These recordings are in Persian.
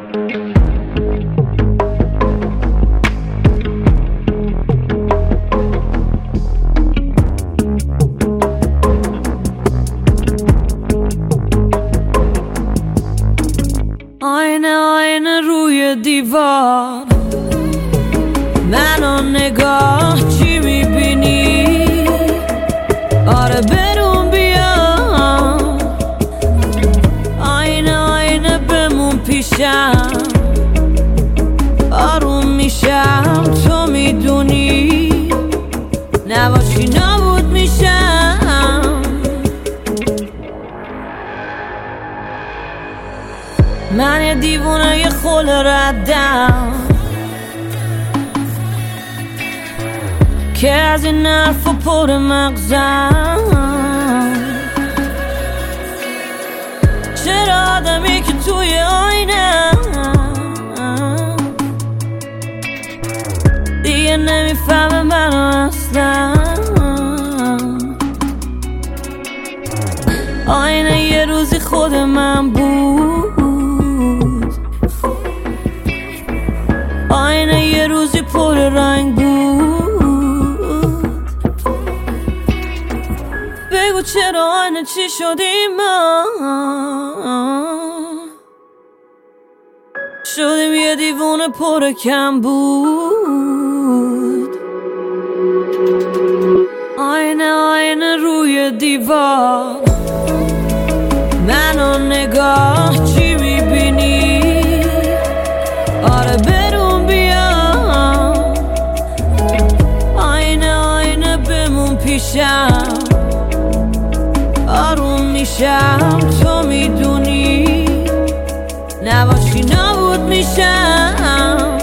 آینه روی دیوار، منو نگاه چی میبینی؟ آره برون بیا، آینه بمون پیشم، آروم میشم تو میدونی، نباشی نابود میشم. من یه دیوونه یه خل ردم که از این حرفا پر مغزم. چرا آدمی که توی آینه دیگه نمیفهمه منو اصلا؟ آینه یه روزی خود من بود، آینه یه روزی پر رنگ بود. بگو چرا آینه چی شدیم ما؟ شدیم یه دیوونه پر کم بود. آینه روی دیوار، منو نگاه چی میبینی؟ آره برون بیا، آینه بمون پیشم، آروم میشم تو میدونی، نباشی نابود میشم.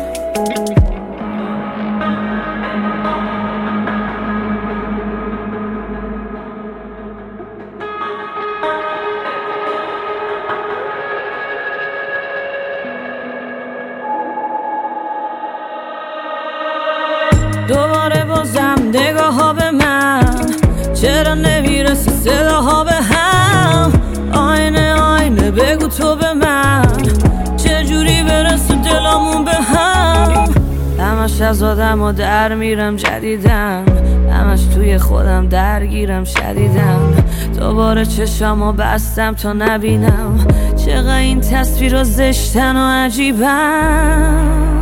دوباره بازم نگاه ها به من، چرا نمیرسه صداها به هم؟ آینه بگو تو به من، چجوری برسه دلامون به هم؟ همش از آدم ها در میرم جدیدم، همش توی خودم درگیرم شدیدم. دوباره چشامو بستم تا نبینم چقدر این تصویر زشتن و عجیبم.